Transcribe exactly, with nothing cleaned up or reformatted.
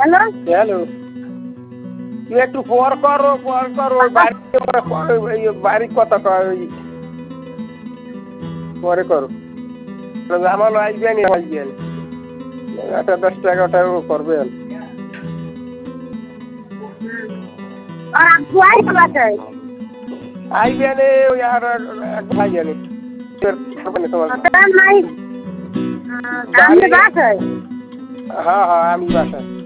hello hello তুই একটু পর করো পর করো বাড়ি বাড়ি কথা কর পরে করো আমার আসবেন আসবেন একটা দশটা এগারোটা করবে আর আব্বু আইছে বাসায় আইবেন ওই আর এক ভাই জানি তোমার নাই আমি বাসায় হ্যাঁ হ্যাঁ আমি বাসায়